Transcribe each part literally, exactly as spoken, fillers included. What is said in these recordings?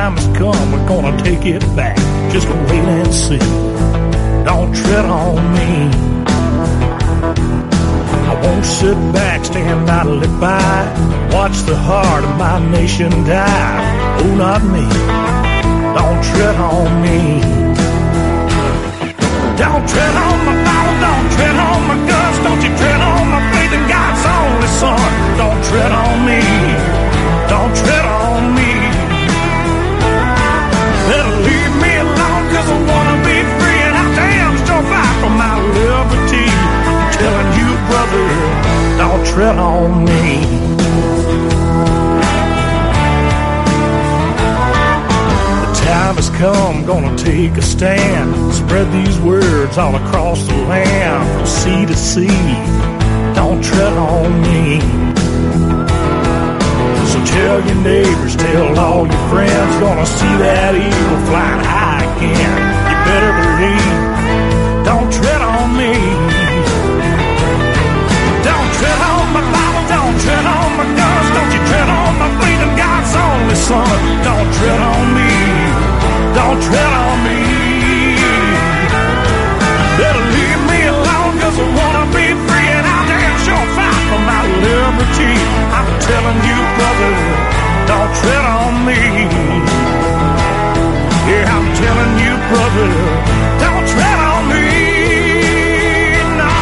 time has come, we're gonna take it back. Just wait and see. Don't tread on me. I won't sit back, stand idly by, watch the heart of my nation die. Oh, not me. Don't tread on me. Don't tread on my Bible, don't tread on my guns, don't you tread on my faith in God's only Son. Don't tread on me. Don't tread on me. Better leave me alone, cause I wanna be free, and I damn sure fight for my liberty. I'm telling you, brother, don't tread on me. The time has come, gonna take a stand, spread these words all across the land, from sea to sea. Don't tread on me. So tell your neighbors, tell all your friends, gonna see that eagle flying high again. You better believe, don't tread on me. Don't tread on my Bible, don't tread on my guns, don't you tread on my faith in God's only Son. Don't tread on me, don't tread on me. Better leave me alone, cause I wanna be free, and I'll damn sure fight for my liberty. I'm telling you, brother, don't tread on me. Yeah, I'm telling you, brother, don't tread on me. No.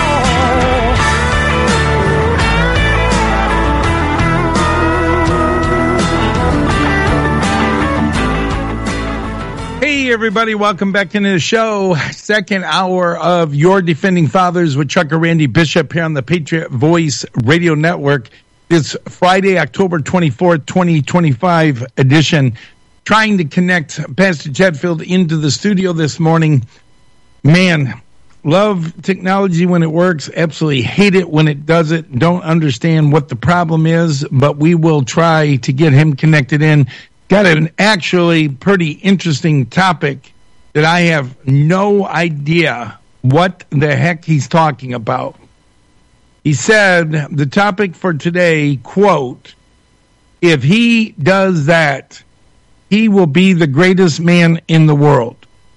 Hey, everybody, welcome back into the show. Second hour of Your Defending Fathers with Chuck and Randy Bishop here on the Patriot Voice Radio Network. It's Friday, October twenty-fourth, twenty twenty-five edition. Trying to connect Pastor Chatfield into the studio this morning. Man, love technology when it works. Absolutely hate it when it doesn't. Don't understand what the problem is, but we will try to get him connected in. Got an actually pretty interesting topic that I have no idea what the heck he's talking about. He said the topic for today, quote, if he does that, he will be the greatest man in the world.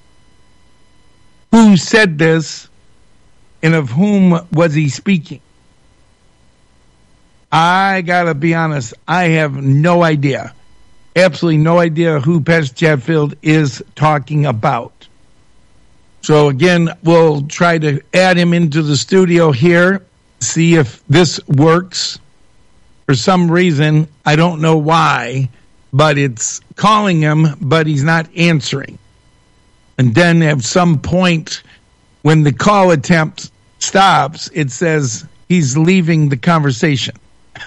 Who said this, and of whom was he speaking? I gotta be honest, I have no idea. Absolutely no idea who Pastor Chatfield is talking about. So again, we'll try to add him into the studio here, see if this works. For some reason, I don't know why, but it's calling him, but he's not answering. And then at some point, when the call attempt stops, it says he's leaving the conversation.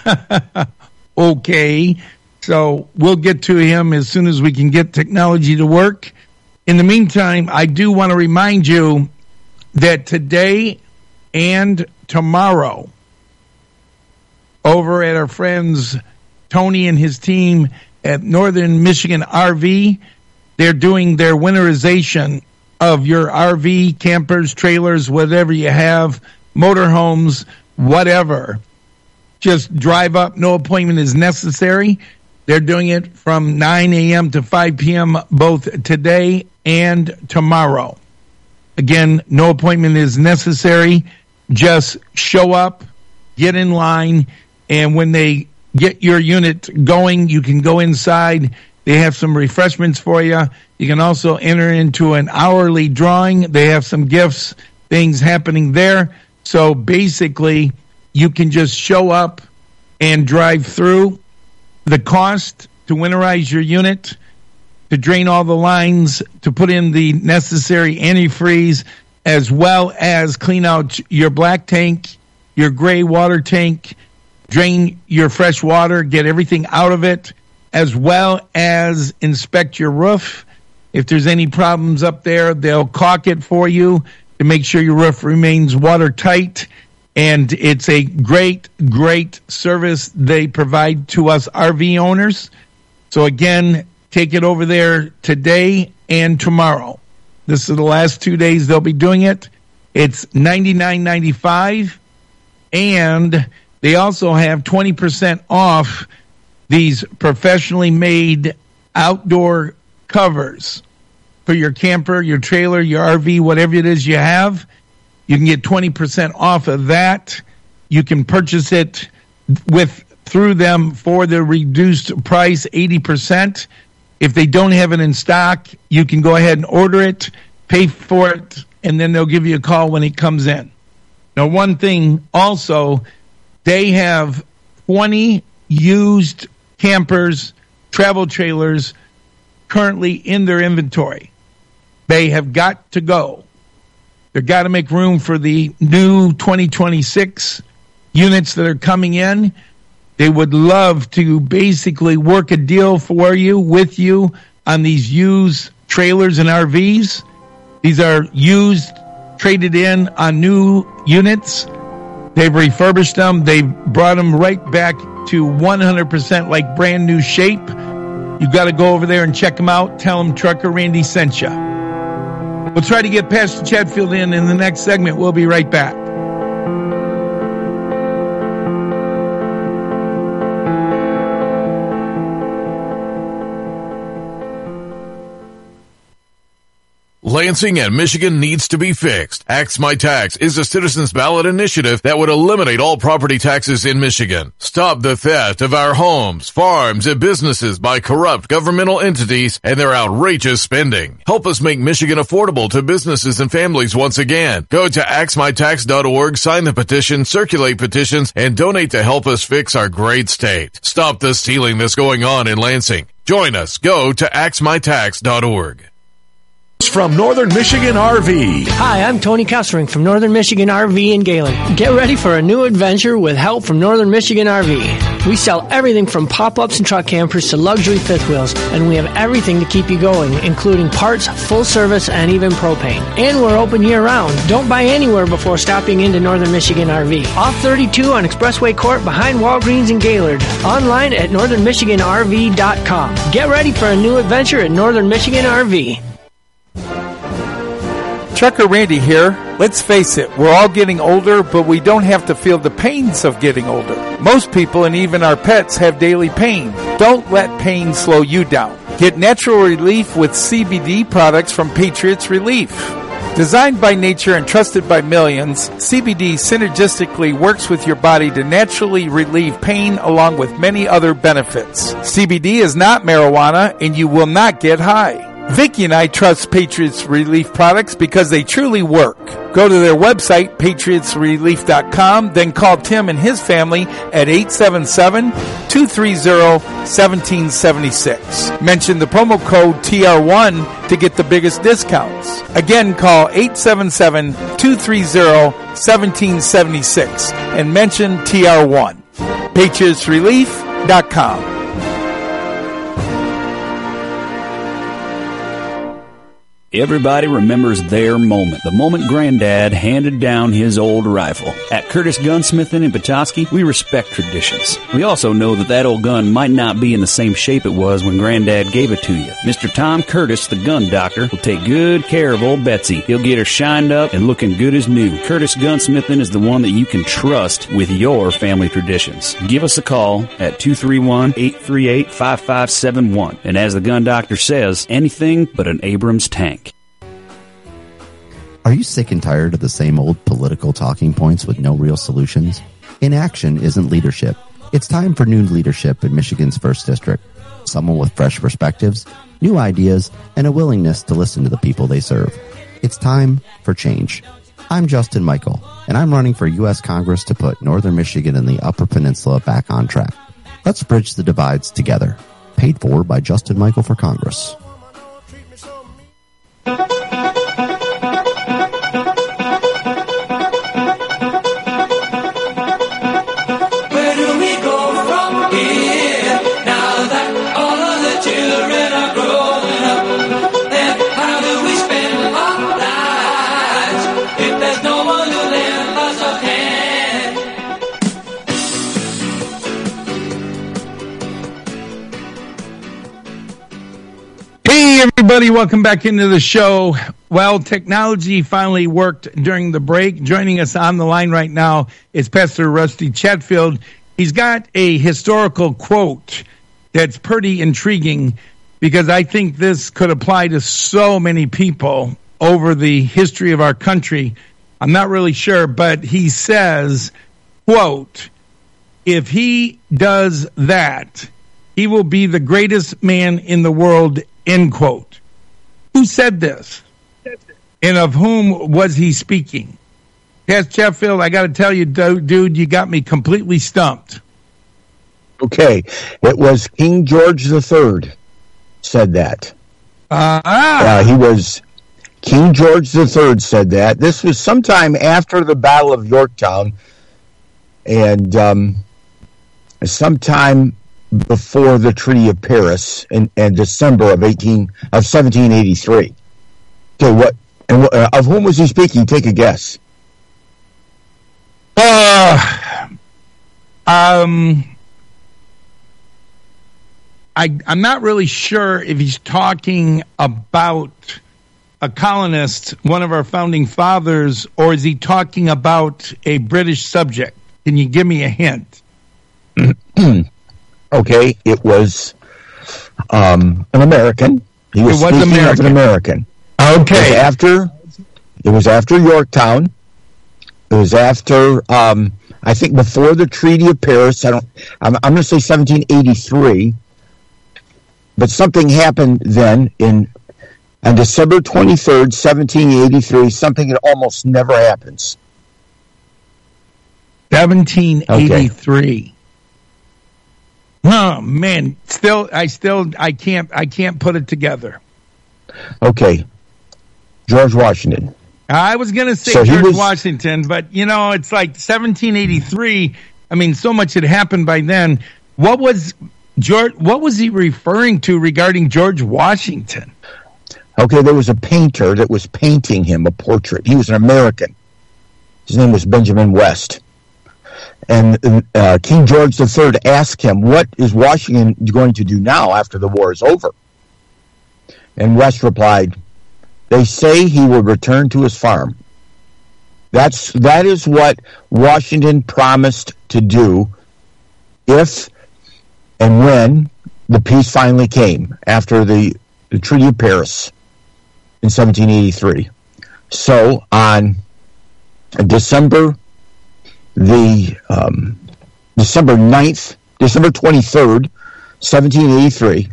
Okay. So we'll get to him as soon as we can get technology to work. In the meantime, I do want to remind you that today and tomorrow, over at our friends Tony and his team at Northern Michigan R V, they're doing their winterization of your R V, campers, trailers, whatever you have, motorhomes, whatever. Just drive up. No appointment is necessary. They're doing it from nine a.m. to five p.m. both today and tomorrow. Again, no appointment is necessary. Just show up, get in line, and when they get your unit going, you can go inside. They have some refreshments for you. You can also enter into an hourly drawing. They have some gifts, things happening there. So basically, you can just show up and drive through. The cost to winterize your unit, to drain all the lines, to put in the necessary antifreeze, as well as clean out your black tank, your gray water tank, drain your fresh water, get everything out of it, as well as inspect your roof. If there's any problems up there, they'll caulk it for you to make sure your roof remains watertight. And it's a great, great service they provide to us R V owners. So again, take it over there today and tomorrow. This is the last two days they'll be doing it. It's ninety-nine ninety-five, and they also have twenty percent off these professionally made outdoor covers for your camper, your trailer, your R V, whatever it is you have. You can get twenty percent off of that. You can purchase it with through them for the reduced price, eighty percent. If they don't have it in stock, you can go ahead and order it, pay for it, and then they'll give you a call when it comes in. Now, one thing also, they have twenty used campers, travel trailers currently in their inventory. They have got to go. They've got to make room for the new twenty twenty-six units that are coming in. They would love to basically work a deal for you, with you, on these used trailers and R Vs. These are used, traded in on new units. They've refurbished them. They've brought them right back to one hundred percent like brand new shape. You got to go over there and check them out. Tell them Trucker Randy sent you. We'll try to get Pastor Chatfield in in the next segment. We'll be right back. Lansing and Michigan needs to be fixed. Axe My Tax is a citizens ballot initiative that would eliminate all property taxes in Michigan. Stop the theft of our homes, farms, and businesses by corrupt governmental entities and their outrageous spending. Help us make Michigan affordable to businesses and families once again. Go to axe my tax dot org, sign the petition, circulate petitions, and donate to help us fix our great state. Stop the stealing that's going on in Lansing. Join us. Go to axe my tax dot org. From Northern Michigan R V. Hi, I'm Tony Kessering from Northern Michigan R V in Galen. Get ready for a new adventure with help from Northern Michigan R V. We sell everything from pop-ups and truck campers to luxury fifth wheels, and we have everything to keep you going, including parts, full service, and even propane. And we're open year-round. Don't buy anywhere before stopping into Northern Michigan R V. Off thirty-two on Expressway Court behind Walgreens in Gaylord. Online at northern michigan r v dot com. Get ready for a new adventure at Northern Michigan R V. Trucker Randy here. Let's face it, we're all getting older, but we don't have to feel the pains of getting older. Most people and even our pets have daily pain. Don't let pain slow you down. Get natural relief with C B D products from Patriots Relief. Designed by nature and trusted by millions, C B D synergistically works with your body to naturally relieve pain along with many other benefits. C B D is not marijuana and you will not get high. Vicki and I trust Patriots Relief products because they truly work. Go to their website, patriots relief dot com, then call Tim and his family at eight seven seven, two three zero, one seven seven six. Mention the promo code T R one to get the biggest discounts. Again, call eight seven seven, two three zero, one seven seven six and mention T R one. patriots relief dot com. Everybody remembers their moment, the moment Granddad handed down his old rifle. At Curtis Gunsmithing in Petoskey, we respect traditions. We also know that that old gun might not be in the same shape it was when Granddad gave it to you. Mister Tom Curtis, the gun doctor, will take good care of old Betsy. He'll get her shined up and looking good as new. Curtis Gunsmithing is the one that you can trust with your family traditions. Give us a call at two three one, eight three eight, five five seven one. And as the gun doctor says, anything but an Abrams tank. Are you sick and tired of the same old political talking points with no real solutions? Inaction isn't leadership. It's time for new leadership in Michigan's first District. Someone with fresh perspectives, new ideas, and a willingness to listen to the people they serve. It's time for change. I'm Justin Michael, and I'm running for U S Congress to put Northern Michigan and the Upper Peninsula back on track. Let's bridge the divides together. Paid for by Justin Michael for Congress. Everybody, welcome back into the show. Well, technology finally worked during the break. Joining us on the line right now is Pastor Rusty Chatfield. He's got a historical quote that's pretty intriguing. because I think this could apply to so many people over the history of our country. I'm not really sure, but he says, quote, if he does that, he will be the greatest man in the world, end quote. Who said this? And of whom was he speaking? Yes, Sheffield, I got to tell you, dude, you got me completely stumped. Okay, it was King George the Third said that. Uh, uh, he was, King George the Third said that. This was sometime after the Battle of Yorktown, and um, sometime before the Treaty of Paris in, in December of eighteen of seventeen eighty-three. Okay, what and what, uh, of whom was he speaking? Take a guess. Uh, um, I I'm not really sure if he's talking about a colonist, one of our founding fathers, or is he talking about a British subject? Can you give me a hint? Okay, it was um, an American. He was, it was speaking American. of an American. Okay. It was after, it was after Yorktown. It was after, um, I think, before the Treaty of Paris. I don't. I'm, I'm going to say seventeen eighty-three. But something happened then in on December twenty-third, seventeen eighty-three. Something that almost never happens. seventeen eighty-three. Okay. Oh man, still, I still, I can't, I can't put it together. Okay, George Washington. I was going to say so George was, Washington, but you know, it's like seventeen eighty-three. I mean, so much had happened by then. What was George? What was he referring to regarding George Washington? Okay, there was a painter that was painting him a portrait. He was an American. His name was Benjamin West. And uh, King George the Third asked him, what is Washington going to do now after the war is over? And West replied, they say he will return to his farm. That's, that is what Washington promised to do if and when the peace finally came after the, the Treaty of Paris in seventeen eighty-three. So on December the um, December ninth, December twenty-third, seventeen eighty-three,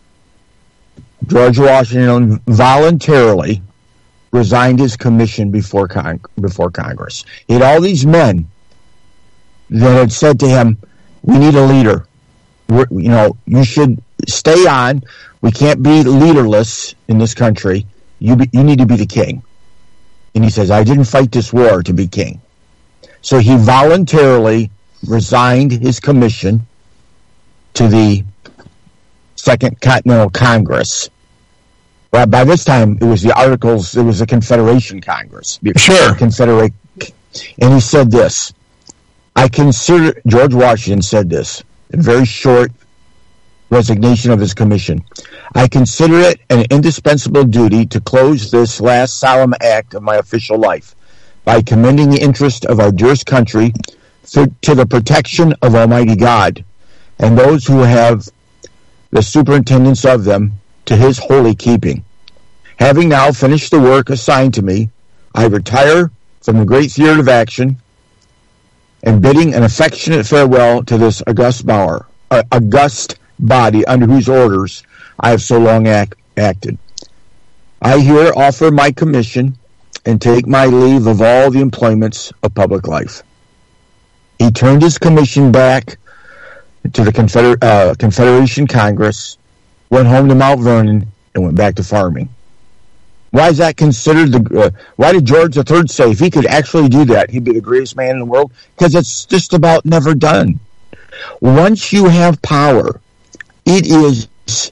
George Washington voluntarily resigned his commission before con- before Congress. He had all these men that had said to him, we need a leader. We're, you know, you should stay on. We can't be leaderless in this country. You be, you need to be the king. And he says, I didn't fight this war to be king. So he voluntarily resigned his commission to the Second Continental Congress. Well, by this time, it was the Articles, it was the Confederation Congress. Sure. Confederate. And he said this, I consider, George Washington said this, a very short resignation of his commission. I consider it an indispensable duty to close this last solemn act of my official life by commending the interest of our dearest country for, to the protection of Almighty God and those who have the superintendence of them to his holy keeping. Having now finished the work assigned to me, I retire from the great theater of action and bidding an affectionate farewell to this august bower, uh, august body under whose orders I have so long act, acted. I here offer my commission and take my leave of all the employments of public life. He turned his commission back to the Confeder- uh, Confederation Congress, went home to Mount Vernon, and went back to farming. Why is that considered the? Uh, why did George the Third say if he could actually do that, he'd be the greatest man in the world? Because it's just about never done. Once you have power, it is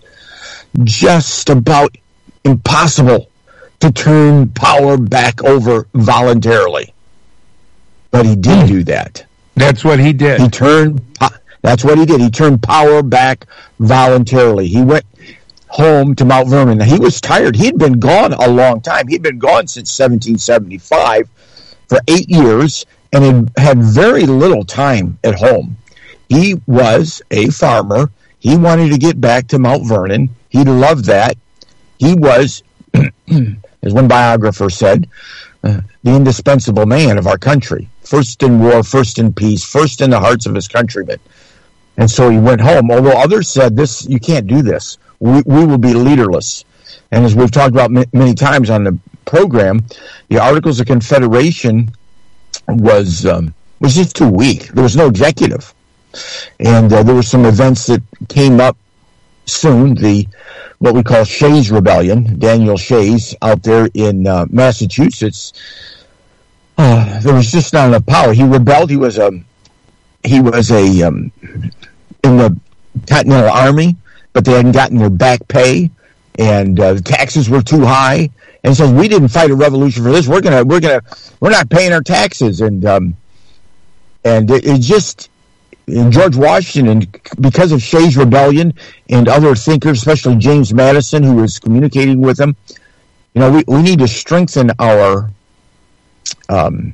just about impossible to turn power back over voluntarily. But he did do that. That's what he did. He turned. That's what he did. He turned power back voluntarily. He went home to Mount Vernon. He was tired. He'd been gone a long time. He'd been gone since seventeen seventy-five for eight years and had had very little time at home. He was a farmer. He He wanted to get back to Mount Vernon. He loved that. He was, as one biographer said, uh, the indispensable man of our country. First in war, first in peace, first in the hearts of his countrymen. And so he went home, although others said, "This, you can't do this. We, we will be leaderless." And as we've talked about m- many times on the program, the Articles of Confederation was um, was just too weak. There was no executive. And uh, there were some events that came up soon, the what we call Shays Rebellion, Daniel Shays out there in uh, Massachusetts. Uh, there was just not enough power. He rebelled. He was a he was a um, in the Continental Army, but they hadn't gotten their back pay, and uh, the taxes were too high. And so we didn't fight a revolution for this. We're gonna we're gonna we're not paying our taxes, and um, and it, it just. And George Washington, because of Shays' Rebellion and other thinkers, especially James Madison, who was communicating with him, you know, we, we need to strengthen our um,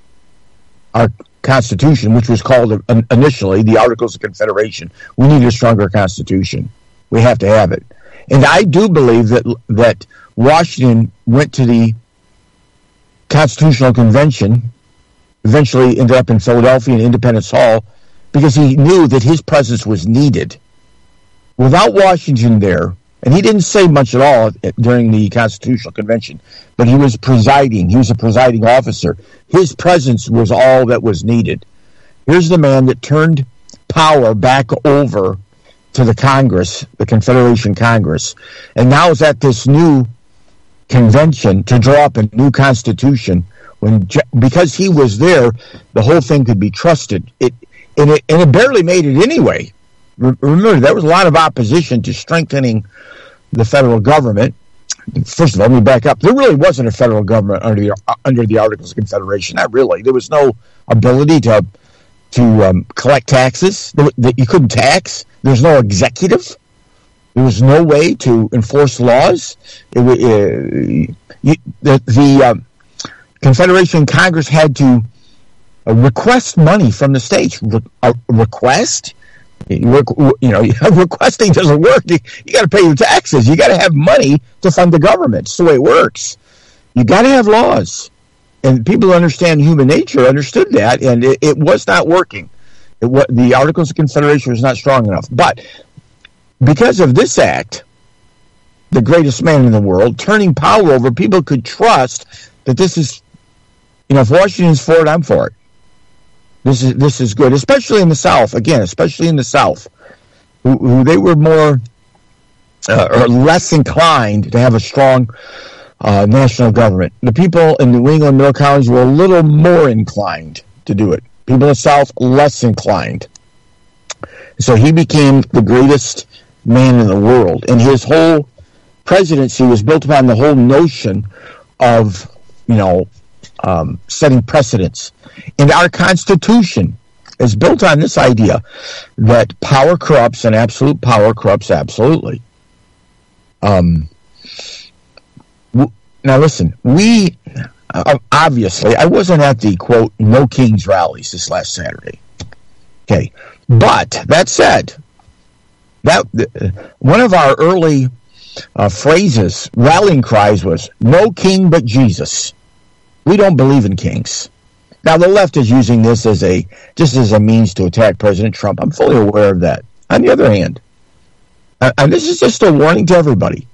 our Constitution, which was called uh, initially the Articles of Confederation. We need a stronger Constitution. We have to have it. And I do believe that that Washington went to the Constitutional Convention, eventually ended up in Philadelphia and Independence Hall, because he knew that his presence was needed. Without Washington there, and he didn't say much at all during the Constitutional Convention, but he was presiding. He was a presiding officer. His presence was all that was needed. Here's the man that turned power back over to the Congress, the Confederation Congress, and now is at this new convention to draw up a new constitution. When because he was there, the whole thing could be trusted. It And it, and it barely made it anyway. Remember, there was a lot of opposition to strengthening the federal government. First of all, let me back up. There really wasn't a federal government under the under the Articles of Confederation. Not really. There was no ability to to um, collect taxes that you couldn't tax. There was no executive. There was no way to enforce laws. It, uh, you, the the uh, Confederation Congress had to Uh, request money from the states. Re- a request? You, you know, requesting doesn't work. You, you got to pay your taxes. You got to have money to fund the government. It's the way it works. You got to have laws. And people who understand human nature understood that, and it, it was not working. It, what, the Articles of Confederation was not strong enough. But because of this act, the greatest man in the world, turning power over, people could trust that this is, you know, if Washington's for it, I'm for it. This is this is good, especially in the South. Again, especially in the South, who, who they were more uh, or less inclined to have a strong uh, national government. The people in New England, Middle Counties were a little more inclined to do it. People in the South, less inclined. So he became the greatest man in the world, and his whole presidency was built upon the whole notion of, you know, um, setting precedents. And our Constitution is built on this idea that power corrupts, and absolute power corrupts absolutely. Um, w- now, listen, we, uh, obviously, I wasn't at the, quote, No Kings rallies this last Saturday. Okay. But, that said, that uh, one of our early uh, phrases, rallying cries was, no king but Jesus. We don't believe in kings. Now, the left is using this as a just as a means to attack President Trump. I'm fully aware of that. On the other hand, uh, and this is just a warning to everybody,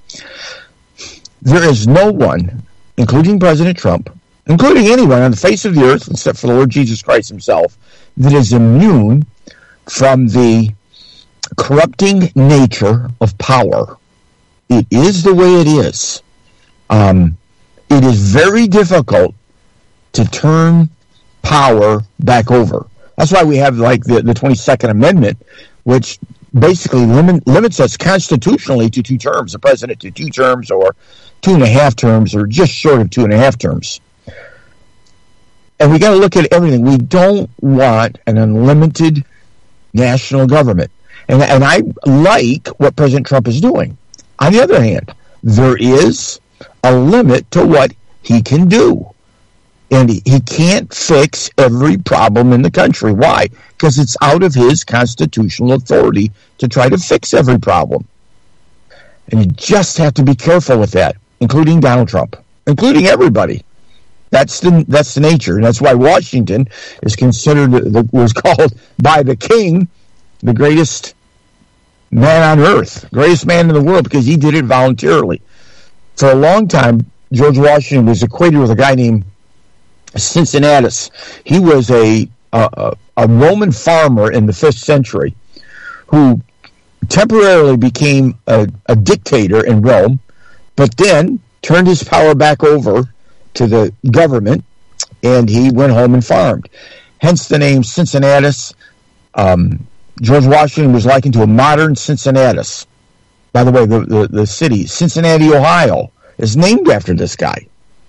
there is no one, including President Trump, including anyone on the face of the earth, except for the Lord Jesus Christ himself, that is immune from the corrupting nature of power. It is the way it is. Um, it is very difficult to turn power back over. That's why we have like the, the twenty-second Amendment, which basically limit, limits us constitutionally to two terms, the president to two terms or two and a half terms or just short of two and a half terms. And we got to look at everything. We don't want an unlimited national government. And, and I like what President Trump is doing. On the other hand, there is a limit to what he can do. And he, he can't fix every problem in the country. Why? Because it's out of his constitutional authority to try to fix every problem. And you just have to be careful with that, including Donald Trump, including everybody. That's the that's the nature, and that's why Washington is considered, the, was called by the king, the greatest man on earth, greatest man in the world, because he did it voluntarily. For a long time, George Washington was equated with a guy named Cincinnatus. He was a a, a Roman farmer in the fifth century who temporarily became a, a dictator in Rome, but then turned his power back over to the government, and he went home and farmed. Hence the name Cincinnatus. Um, George Washington was likened to a modern Cincinnatus. By the way, the, the, the city, Cincinnati, Ohio, is named after this guy.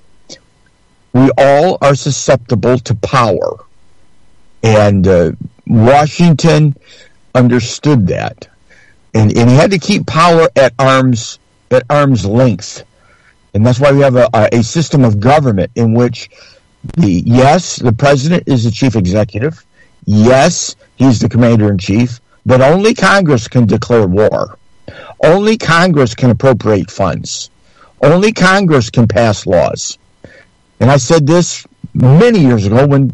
We all are susceptible to power. And uh, Washington understood that. And, and he had to keep power at arm's, at arm's length. And that's why we have a, a system of government in which, the yes, the president is the chief executive. Yes, he's the commander-in-chief. But only Congress can declare war. Only Congress can appropriate funds. Only Congress can pass laws. And I said this many years ago when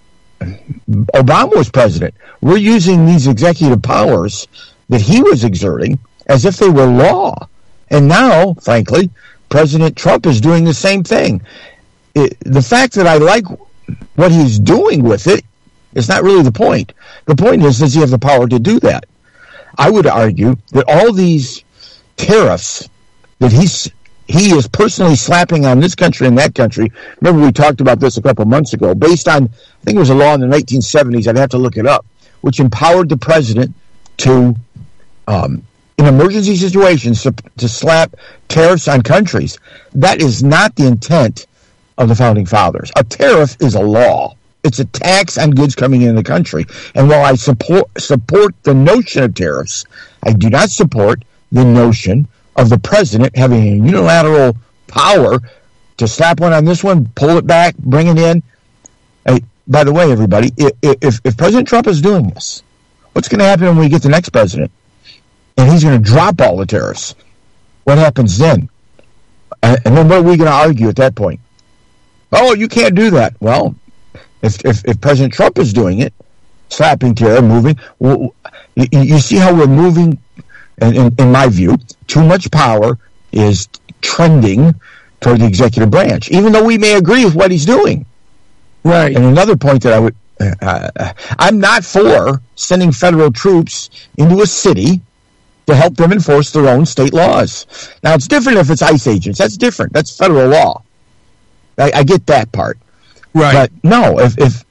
Obama was president. We're using these executive powers that he was exerting as if they were law. And now, frankly, President Trump is doing the same thing. It, the fact that I like what he's doing with it is not really the point. The point is, does he have the power to do that? I would argue that all these tariffs that he's he is personally slapping on this country and that country. Remember, we talked about this a couple months ago, based on, I think it was a law in the nineteen seventies, I'd have to look it up, which empowered the president to, um, in emergency situations, to, to slap tariffs on countries. That is not the intent of the Founding Fathers. A tariff is a law. It's a tax on goods coming into the country. And while I support support the notion of tariffs, I do not support the notion of the president having a unilateral power to slap one on this one, pull it back, bring it in. Hey, by the way, everybody, if, if, if President Trump is doing this, what's going to happen when we get the next president? And he's going to drop all the tariffs. What happens then? And then what are we going to argue at that point? Oh, you can't do that. Well, if if, if President Trump is doing it, slapping tariff, moving, well, you, you see how we're moving. And in, in my view, too much power is trending toward the executive branch, even though we may agree with what he's doing. Right. And another point that I would, uh, I'm not for sending federal troops into a city to help them enforce their own state laws. Now, it's different if it's ICE agents. That's different. That's federal law. I, I get that part. Right. But no, if, if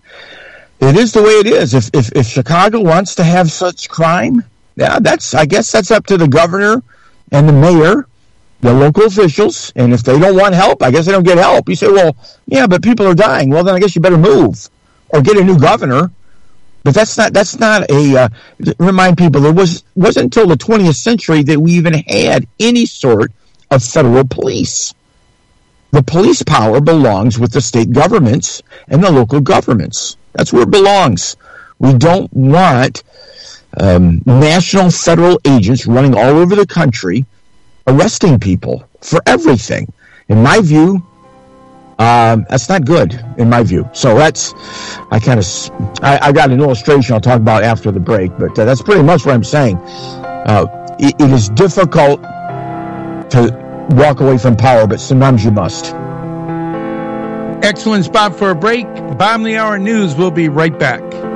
it is the way it is, if, if, if Chicago wants to have such crime, yeah, that's, I guess that's up to the governor and the mayor, the local officials, and if they don't want help, I guess they don't get help. You say, well, yeah, but people are dying. Well, then I guess you better move or get a new governor. But that's not that's not a uh, remind people. It was wasn't until the twentieth century that we even had any sort of federal police. The police power belongs with the state governments and the local governments. That's where it belongs. We don't want um, national federal agents running all over the country arresting people for everything. In my view, um, that's not good, in my view. So that's, I kind of, I, I got an illustration I'll talk about after the break, but uh, that's pretty much what I'm saying. Uh, it, it is difficult to walk away from power, but sometimes you must. Excellent spot for a break. Bottom of the hour news. We'll be right back.